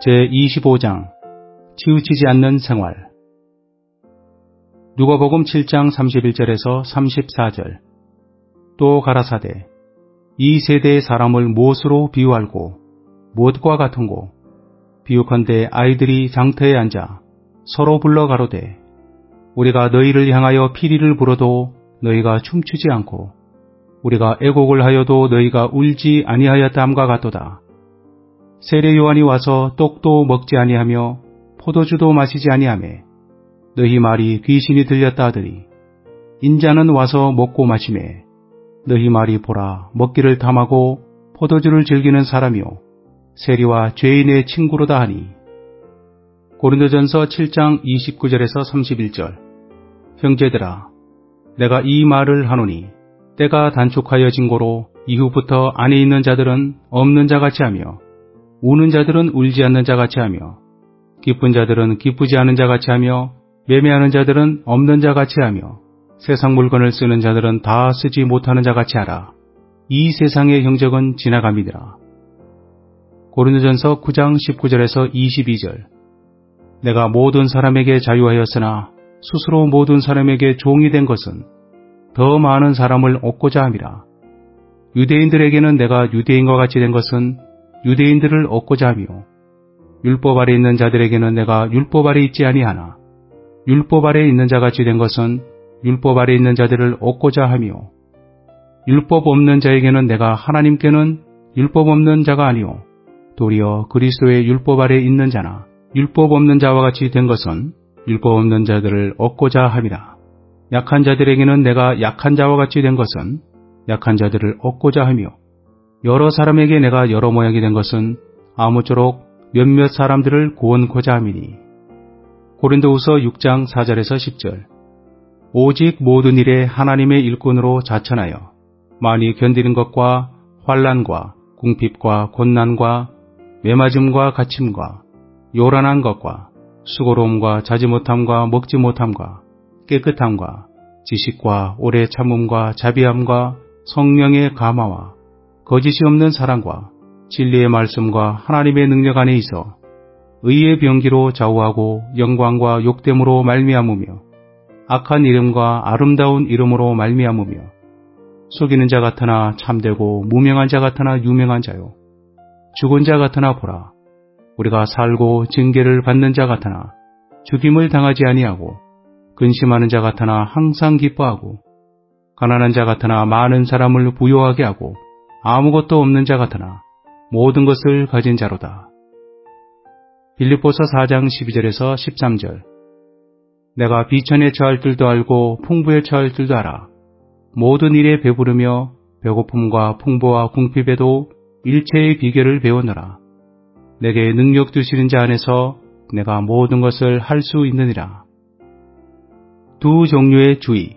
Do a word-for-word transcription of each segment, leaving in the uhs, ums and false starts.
제이십오 장 치우치지 않는 생활. 누가복음 칠 장 삼십일 절에서 삼십사 절. 또 가라사대 이 세대의 사람을 무엇으로 비유할고 무엇과 같은고 비유컨대 아이들이 장터에 앉아 서로 불러 가로되 우리가 너희를 향하여 피리를 불어도 너희가 춤추지 않고 우리가 애곡을 하여도 너희가 울지 아니하였다함과 같도다. 세례 요한이 와서 떡도 먹지 아니하며 포도주도 마시지 아니하며 너희 말이 귀신이 들렸다 하더니 인자는 와서 먹고 마시매 너희 말이 보라 먹기를 탐하고 포도주를 즐기는 사람이요 세리와 죄인의 친구로다 하니. 고린도전서 칠 장 이십구 절에서 삼십일 절. 형제들아 내가 이 말을 하노니 때가 단축하여진 고로 이후부터 안에 있는 자들은 없는 자같이 하며 우는 자들은 울지 않는 자같이 하며 기쁜 자들은 기쁘지 않은 자같이 하며 매매하는 자들은 없는 자같이 하며 세상 물건을 쓰는 자들은 다 쓰지 못하는 자같이 하라. 이 세상의 형적은 지나감이니라. 고린도전서 구 장 십구 절에서 이십이 절. 내가 모든 사람에게 자유하였으나 스스로 모든 사람에게 종이 된 것은 더 많은 사람을 얻고자 함이라. 유대인들에게는 내가 유대인과 같이 된 것은 유대인들을 얻고자 하며 율법 아래 있는 자들에게는 내가 율법 아래 있지 아니하나 율법 아래 있는 자같이 된 것은 율법 아래 있는 자들을 얻고자 하며 율법 없는 자에게는 내가 하나님께는 율법 없는 자가 아니오 도리어 그리스도의 율법 아래 있는 자나 율법 없는 자와 같이 된 것은 율법 없는 자들을 얻고자 함이라. 약한 자들에게는 내가 약한 자와 같이 된 것은 약한 자들을 얻고자 하며 여러 사람에게 내가 여러 모양이 된 것은 아무쪼록 몇몇 사람들을 구원코자 함이니. 고린도후서 육 장 사 절에서 십 절. 오직 모든 일에 하나님의 일꾼으로 자천하여 많이 견디는 것과 환난과 궁핍과 곤난과 매맞음과 갇힘과 요란한 것과 수고로움과 자지 못함과 먹지 못함과 깨끗함과 지식과 오래 참음과 자비함과 성령의 감화와 거짓이 없는 사랑과 진리의 말씀과 하나님의 능력 안에 있어 의의 병기로 좌우하고 영광과 욕됨으로 말미암으며 악한 이름과 아름다운 이름으로 말미암으며 속이는 자 같으나 참되고 무명한 자 같으나 유명한 자요 죽은 자 같으나 보라 우리가 살고 징계를 받는 자 같으나 죽임을 당하지 아니하고 근심하는 자 같으나 항상 기뻐하고 가난한 자 같으나 많은 사람을 부요하게 하고 아무것도 없는 자 같으나 모든 것을 가진 자로다. 빌립보서 사 장 십이 절에서 십삼 절. 내가 비천에 처할 줄도 알고 풍부에 처할 줄도 알아. 모든 일에 배부르며 배고픔과 풍부와 궁핍에도 일체의 비결을 배우노라. 내게 능력 주시는 자 안에서 내가 모든 것을 할 수 있느니라. 두 종류의 주의.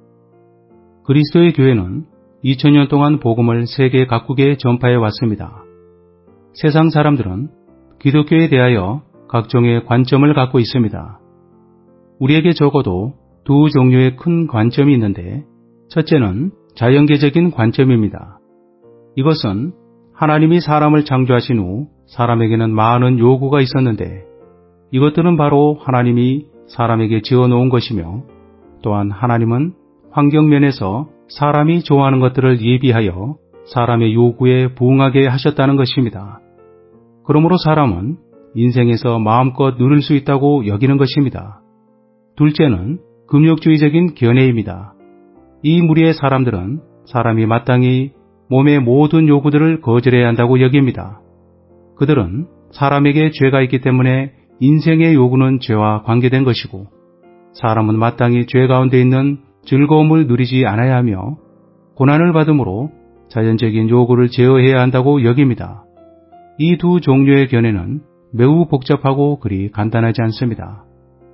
그리스도의 교회는 이천 년 동안 복음을 세계 각국에 전파해 왔습니다. 세상 사람들은 기독교에 대하여 각종의 관점을 갖고 있습니다. 우리에게 적어도 두 종류의 큰 관점이 있는데 첫째는 자연계적인 관점입니다. 이것은 하나님이 사람을 창조하신 후 사람에게는 많은 요구가 있었는데 이것들은 바로 하나님이 사람에게 지어놓은 것이며 또한 하나님은 환경면에서 사람이 좋아하는 것들을 예비하여 사람의 요구에 부응하게 하셨다는 것입니다. 그러므로 사람은 인생에서 마음껏 누릴 수 있다고 여기는 것입니다. 둘째는 금욕주의적인 견해입니다. 이 무리의 사람들은 사람이 마땅히 몸의 모든 요구들을 거절해야 한다고 여깁니다. 그들은 사람에게 죄가 있기 때문에 인생의 요구는 죄와 관계된 것이고 사람은 마땅히 죄 가운데 있는 즐거움을 누리지 않아야 하며 고난을 받음으로 자연적인 요구를 제어해야 한다고 여깁니다. 이 두 종류의 견해는 매우 복잡하고 그리 간단하지 않습니다.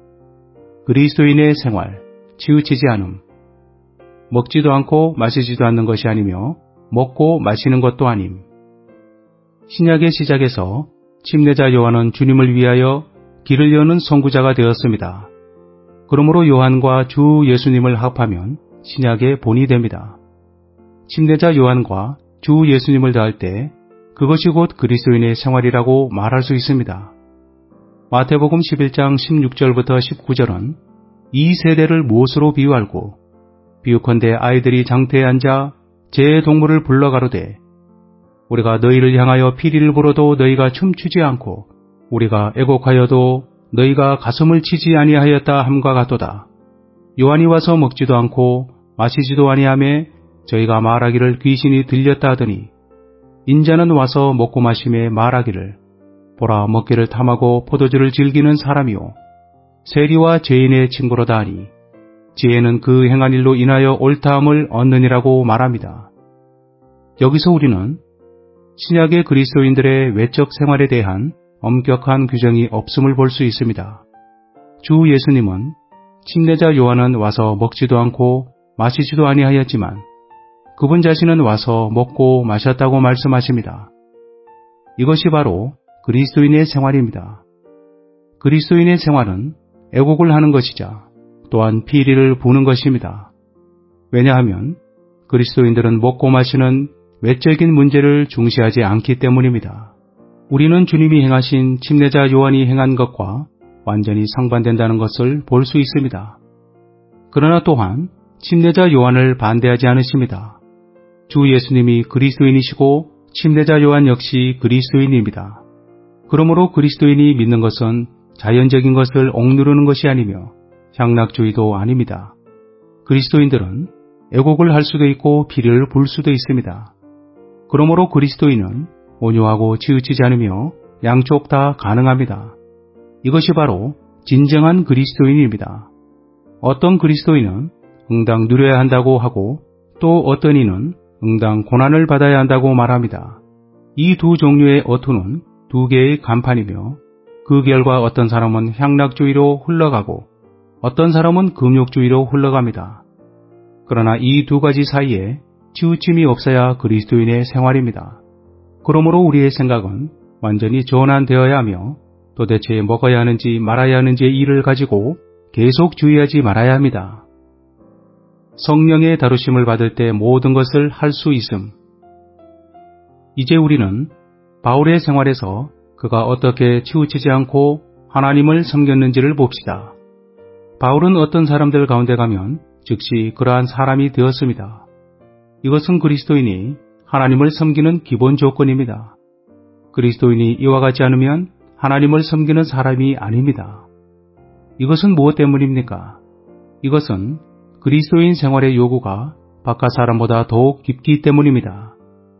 그리스도인의 생활, 치우치지 않음. 먹지도 않고 마시지도 않는 것이 아니며 먹고 마시는 것도 아님. 신약의 시작에서 침례자 요한은 주님을 위하여 길을 여는 선구자가 되었습니다. 그러므로 요한과 주 예수님을 합하면 신약의 본이 됩니다. 침례자 요한과 주 예수님을 더할 때 그것이 곧 그리스도인의 생활이라고 말할 수 있습니다. 마태복음 십일 장 십육 절부터 십구 절은 이 세대를 무엇으로 비유하고 비유컨대 아이들이 장터에 앉아 제 동물을 불러 가로되 우리가 너희를 향하여 피리를 불어도 너희가 춤추지 않고 우리가 애곡하여도 너희가 가슴을 치지 아니하였다 함과 같도다. 요한이 와서 먹지도 않고 마시지도 아니하며 저희가 말하기를 귀신이 들렸다 하더니 인자는 와서 먹고 마심에 말하기를 보라 먹기를 탐하고 포도주를 즐기는 사람이요 세리와 죄인의 친구로다 하니 지혜는 그 행한 일로 인하여 옳다함을 얻느니라고 말합니다. 여기서 우리는 신약의 그리스도인들의 외적 생활에 대한 엄격한 규정이 없음을 볼 수 있습니다. 주 예수님은 침례자 요한은 와서 먹지도 않고 마시지도 아니하였지만 그분 자신은 와서 먹고 마셨다고 말씀하십니다. 이것이 바로 그리스도인의 생활입니다. 그리스도인의 생활은 애곡을 하는 것이자 또한 피리를 부는 것입니다. 왜냐하면 그리스도인들은 먹고 마시는 외적인 문제를 중시하지 않기 때문입니다. 우리는 주님이 행하신 침례자 요한이 행한 것과 완전히 상반된다는 것을 볼 수 있습니다. 그러나 또한 침례자 요한을 반대하지 않으십니다. 주 예수님이 그리스도인이시고 침례자 요한 역시 그리스도인입니다. 그러므로 그리스도인이 믿는 것은 자연적인 것을 억누르는 것이 아니며 향락주의도 아닙니다. 그리스도인들은 애곡을 할 수도 있고 피리를 불 수도 있습니다. 그러므로 그리스도인은 온유하고 치우치지 않으며 양쪽 다 가능합니다. 이것이 바로 진정한 그리스도인입니다. 어떤 그리스도인은 응당 누려야 한다고 하고 또 어떤 이는 응당 고난을 받아야 한다고 말합니다. 이 두 종류의 어투는 두 개의 간판이며 그 결과 어떤 사람은 향락주의로 흘러가고 어떤 사람은 금욕주의로 흘러갑니다. 그러나 이 두 가지 사이에 치우침이 없어야 그리스도인의 생활입니다. 그러므로 우리의 생각은 완전히 전환되어야 하며 도대체 먹어야 하는지 말아야 하는지의 일을 가지고 계속 주의하지 말아야 합니다. 성령의 다루심을 받을 때 모든 것을 할 수 있음. 이제 우리는 바울의 생활에서 그가 어떻게 치우치지 않고 하나님을 섬겼는지를 봅시다. 바울은 어떤 사람들 가운데 가면 즉시 그러한 사람이 되었습니다. 이것은 그리스도인이 하나님을 섬기는 기본 조건입니다. 그리스도인이 이와 같지 않으면 하나님을 섬기는 사람이 아닙니다. 이것은 무엇 때문입니까? 이것은 그리스도인 생활의 요구가 바깥 사람보다 더욱 깊기 때문입니다.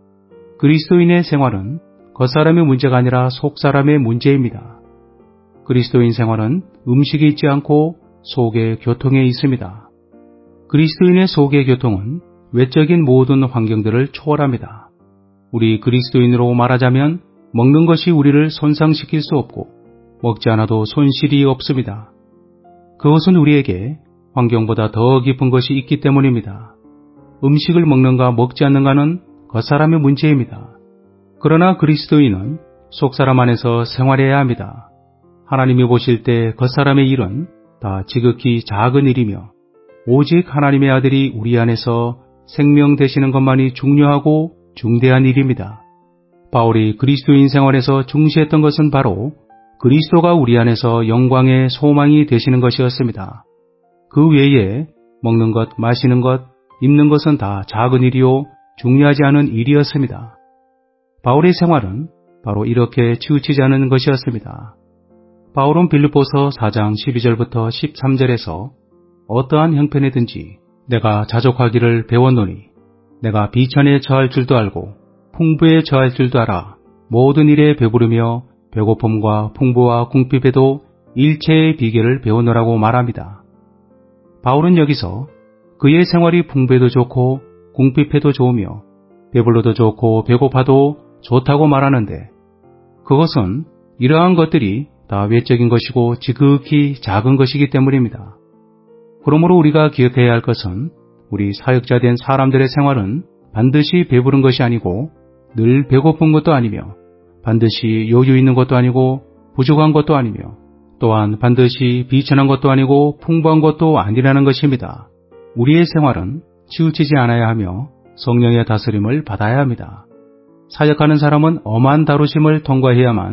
그리스도인의 생활은 겉사람의 문제가 아니라 속사람의 문제입니다. 그리스도인 생활은 음식이 있지 않고 속의 교통에 있습니다. 그리스도인의 속의 교통은 외적인 모든 환경들을 초월합니다. 우리 그리스도인으로 말하자면 먹는 것이 우리를 손상시킬 수 없고 먹지 않아도 손실이 없습니다. 그것은 우리에게 환경보다 더 깊은 것이 있기 때문입니다. 음식을 먹는가 먹지 않는가는 겉사람의 문제입니다. 그러나 그리스도인은 속사람 안에서 생활해야 합니다. 하나님이 보실 때 겉사람의 일은 다 지극히 작은 일이며 오직 하나님의 아들이 우리 안에서 생명 되시는 것만이 중요하고 중대한 일입니다. 바울이 그리스도인 생활에서 중시했던 것은 바로 그리스도가 우리 안에서 영광의 소망이 되시는 것이었습니다. 그 외에 먹는 것, 마시는 것, 입는 것은 다 작은 일이요 중요하지 않은 일이었습니다. 바울의 생활은 바로 이렇게 치우치지 않은 것이었습니다. 바울은 빌립보서 사 장 십이 절부터 십삼 절에서 어떠한 형편이든지 내가 자족하기를 배웠노니 내가 비천에 처할 줄도 알고 풍부에 처할 줄도 알아 모든 일에 배부르며 배고픔과 풍부와 궁핍에도 일체의 비결을 배우노라고 말합니다. 바울은 여기서 그의 생활이 풍부해도 좋고 궁핍해도 좋으며 배불러도 좋고 배고파도 좋다고 말하는데 그것은 이러한 것들이 다 외적인 것이고 지극히 작은 것이기 때문입니다. 그러므로 우리가 기억해야 할 것은 우리 사역자 된 사람들의 생활은 반드시 배부른 것이 아니고 늘 배고픈 것도 아니며 반드시 여유 있는 것도 아니고 부족한 것도 아니며 또한 반드시 비천한 것도 아니고 풍부한 것도 아니라는 것입니다. 우리의 생활은 치우치지 않아야 하며 성령의 다스림을 받아야 합니다. 사역하는 사람은 엄한 다루심을 통과해야만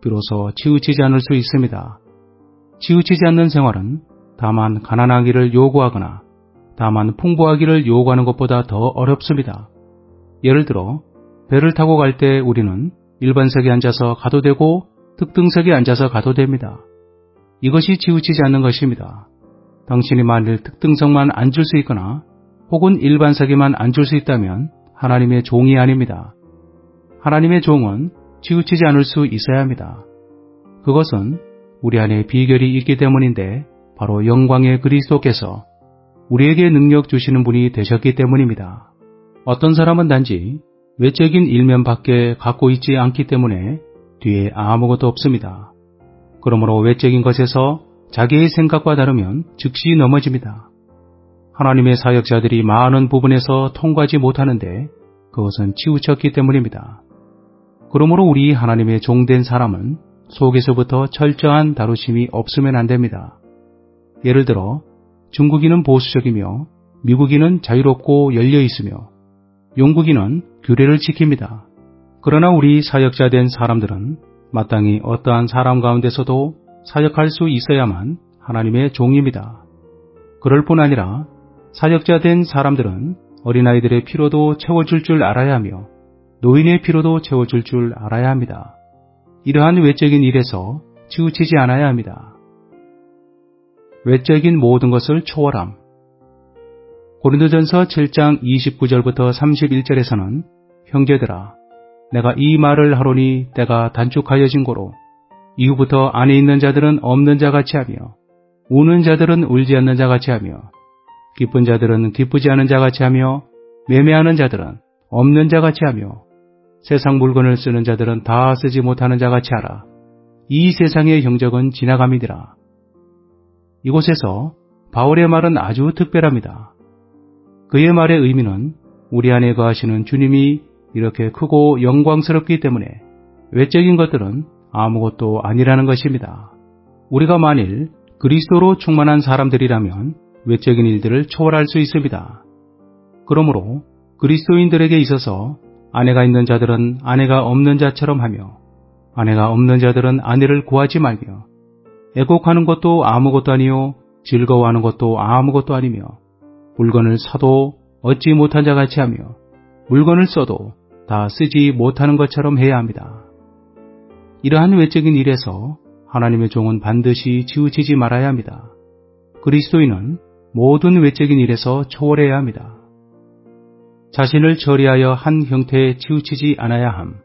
비로소 치우치지 않을 수 있습니다. 치우치지 않는 생활은 다만 가난하기를 요구하거나 다만 풍부하기를 요구하는 것보다 더 어렵습니다. 예를 들어 배를 타고 갈 때 우리는 일반석에 앉아서 가도 되고 특등석에 앉아서 가도 됩니다. 이것이 치우치지 않는 것입니다. 당신이 만일 특등석만 앉을 수 있거나 혹은 일반석에만 앉을 수 있다면 하나님의 종이 아닙니다. 하나님의 종은 치우치지 않을 수 있어야 합니다. 그것은 우리 안에 비결이 있기 때문인데 바로 영광의 그리스도께서 우리에게 능력 주시는 분이 되셨기 때문입니다. 어떤 사람은 단지 외적인 일면밖에 갖고 있지 않기 때문에 뒤에 아무것도 없습니다. 그러므로 외적인 것에서 자기의 생각과 다르면 즉시 넘어집니다. 하나님의 사역자들이 많은 부분에서 통과하지 못하는데 그것은 치우쳤기 때문입니다. 그러므로 우리 하나님의 종된 사람은 속에서부터 철저한 다루심이 없으면 안 됩니다. 예를 들어 중국인은 보수적이며 미국인은 자유롭고 열려 있으며 영국인은 규례를 지킵니다. 그러나 우리 사역자된 사람들은 마땅히 어떠한 사람 가운데서도 사역할 수 있어야만 하나님의 종입니다. 그럴 뿐 아니라 사역자된 사람들은 어린아이들의 피로도 채워줄 줄 알아야 하며 노인의 피로도 채워줄 줄 알아야 합니다. 이러한 외적인 일에서 치우치지 않아야 합니다. 외적인 모든 것을 초월함. 고린도전서 칠 장 이십구 절부터 삼십일 절에서는 형제들아 내가 이 말을 하노니 때가 단축하여진 고로 이후부터 안에 있는 자들은 없는 자같이 하며 우는 자들은 울지 않는 자같이 하며 기쁜 자들은 기쁘지 않은 자같이 하며 매매하는 자들은 없는 자같이 하며 세상 물건을 쓰는 자들은 다 쓰지 못하는 자같이 하라. 이 세상의 형적은 지나감이니라. 이곳에서 바울의 말은 아주 특별합니다. 그의 말의 의미는 우리 안에 거하시는 주님이 이렇게 크고 영광스럽기 때문에 외적인 것들은 아무것도 아니라는 것입니다. 우리가 만일 그리스도로 충만한 사람들이라면 외적인 일들을 초월할 수 있습니다. 그러므로 그리스도인들에게 있어서 아내가 있는 자들은 아내가 없는 자처럼 하며 아내가 없는 자들은 아내를 구하지 말며 애곡하는 것도 아무것도 아니요 즐거워하는 것도 아무것도 아니며 물건을 사도 얻지 못한 자같이 하며 물건을 써도 다 쓰지 못하는 것처럼 해야 합니다. 이러한 외적인 일에서 하나님의 종은 반드시 치우치지 말아야 합니다. 그리스도인은 모든 외적인 일에서 초월해야 합니다. 자신을 처리하여 한 형태에 치우치지 않아야 함.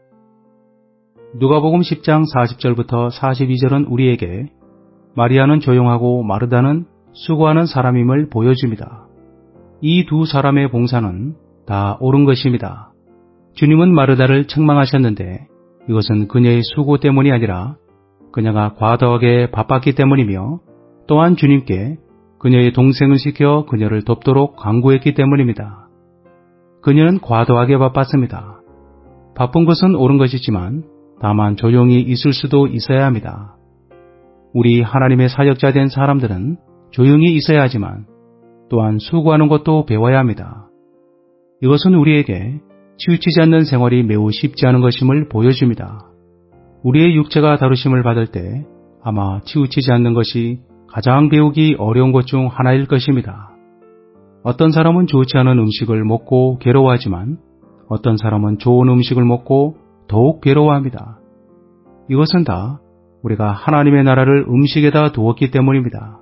누가복음 십 장 사십 절부터 사십이 절은 우리에게 마리아는 조용하고 마르다는 수고하는 사람임을 보여줍니다. 이 두 사람의 봉사는 다 옳은 것입니다. 주님은 마르다를 책망하셨는데 이것은 그녀의 수고 때문이 아니라 그녀가 과도하게 바빴기 때문이며 또한 주님께 그녀의 동생을 시켜 그녀를 돕도록 강구했기 때문입니다. 그녀는 과도하게 바빴습니다. 바쁜 것은 옳은 것이지만 다만 조용히 있을 수도 있어야 합니다. 우리 하나님의 사역자 된 사람들은 조용히 있어야 하지만 또한 수고하는 것도 배워야 합니다. 이것은 우리에게 치우치지 않는 생활이 매우 쉽지 않은 것임을 보여줍니다. 우리의 육체가 다루심을 받을 때 아마 치우치지 않는 것이 가장 배우기 어려운 것 중 하나일 것입니다. 어떤 사람은 좋지 않은 음식을 먹고 괴로워하지만 어떤 사람은 좋은 음식을 먹고 더욱 괴로워합니다. 이것은 다 우리가 하나님의 나라를 음식에다 두었기 때문입니다.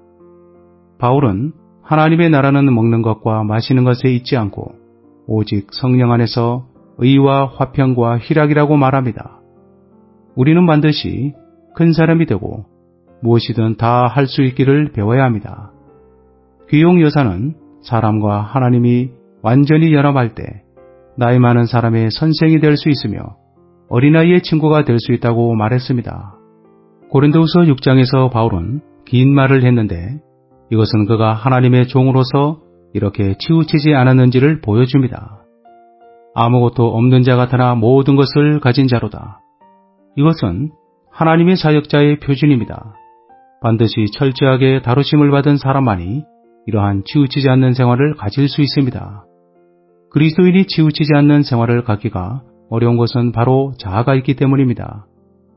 바울은 하나님의 나라는 먹는 것과 마시는 것에 있지 않고 오직 성령 안에서 의와 화평과 희락이라고 말합니다. 우리는 반드시 큰 사람이 되고 무엇이든 다 할 수 있기를 배워야 합니다. 귀용 여사는 사람과 하나님이 완전히 연합할 때 나이 많은 사람의 선생이 될 수 있으며 어린아이의 친구가 될 수 있다고 말했습니다. 고린도후서 육 장에서 바울은 긴 말을 했는데 이것은 그가 하나님의 종으로서 이렇게 치우치지 않았는지를 보여줍니다. 아무것도 없는 자 같으나 모든 것을 가진 자로다. 이것은 하나님의 사역자의 표준입니다. 반드시 철저하게 다루심을 받은 사람만이 이러한 치우치지 않는 생활을 가질 수 있습니다. 그리스도인이 치우치지 않는 생활을 갖기가 어려운 것은 바로 자아가 있기 때문입니다.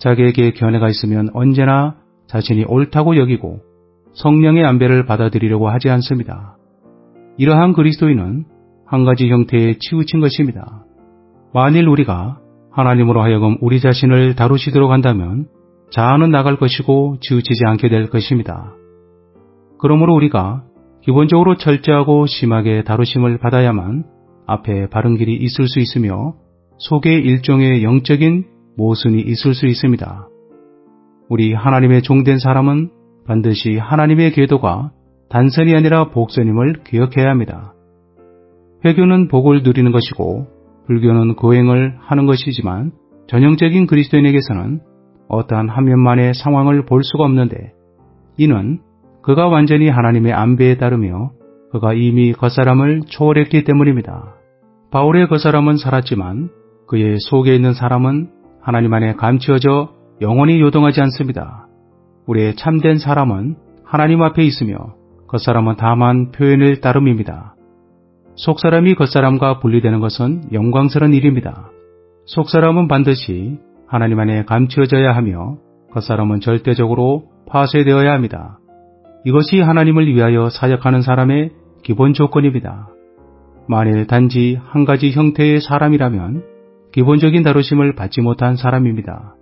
자기에게 견해가 있으면 언제나 자신이 옳다고 여기고 성령의 안배를 받아들이려고 하지 않습니다. 이러한 그리스도인은 한 가지 형태에 치우친 것입니다. 만일 우리가 하나님으로 하여금 우리 자신을 다루시도록 한다면 자아는 나갈 것이고 치우치지 않게 될 것입니다. 그러므로 우리가 기본적으로 철저하고 심하게 다루심을 받아야만 앞에 바른 길이 있을 수 있으며 속에 일종의 영적인 모순이 있을 수 있습니다. 우리 하나님의 종된 사람은 반드시 하나님의 계도가 단선이 아니라 복선임을 기억해야 합니다. 회교는 복을 누리는 것이고 불교는 거행을 하는 것이지만 전형적인 그리스도인에게서는 어떠한 한 면만의 상황을 볼 수가 없는데 이는 그가 완전히 하나님의 안배에 따르며 그가 이미 겉사람을 초월했기 때문입니다. 바울의 겉사람은 살았지만 그의 속에 있는 사람은 하나님 안에 감추어져 영원히 요동하지 않습니다. 우리의 참된 사람은 하나님 앞에 있으며 겉사람은 다만 표현을 따름입니다. 속사람이 겉사람과 분리되는 것은 영광스러운 일입니다. 속사람은 반드시 하나님 안에 감추어져야 하며 겉사람은 절대적으로 파쇄되어야 합니다. 이것이 하나님을 위하여 사역하는 사람의 기본 조건입니다. 만일 단지 한 가지 형태의 사람이라면 기본적인 다루심을 받지 못한 사람입니다.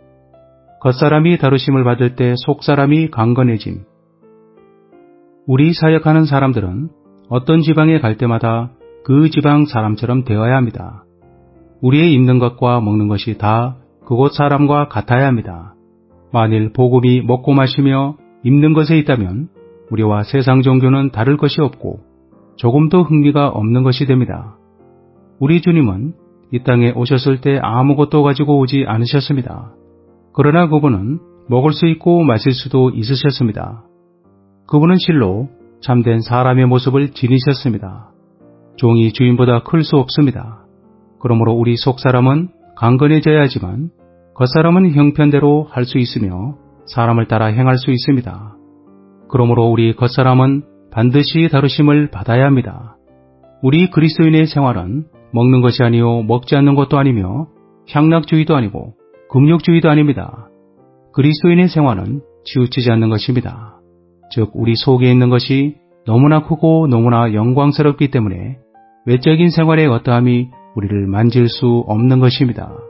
겉사람이 다루심을 받을 때 속사람이 강건해짐. 우리 사역하는 사람들은 어떤 지방에 갈 때마다 그 지방 사람처럼 되어야 합니다. 우리의 입는 것과 먹는 것이 다 그곳 사람과 같아야 합니다. 만일 복음이 먹고 마시며 입는 것에 있다면 우리와 세상 종교는 다를 것이 없고 조금도 흥미가 없는 것이 됩니다. 우리 주님은 이 땅에 오셨을 때 아무것도 가지고 오지 않으셨습니다. 그러나 그분은 먹을 수 있고 마실 수도 있으셨습니다. 그분은 실로 참된 사람의 모습을 지니셨습니다. 종이 주인보다 클 수 없습니다. 그러므로 우리 속사람은 강건해져야 하지만 겉사람은 형편대로 할 수 있으며 사람을 따라 행할 수 있습니다. 그러므로 우리 겉사람은 반드시 다루심을 받아야 합니다. 우리 그리스도인의 생활은 먹는 것이 아니요 먹지 않는 것도 아니며 향락주의도 아니고 금욕주의도 아닙니다. 그리스도인의 생활은 치우치지 않는 것입니다. 즉 우리 속에 있는 것이 너무나 크고 너무나 영광스럽기 때문에 외적인 생활의 어떠함이 우리를 만질 수 없는 것입니다.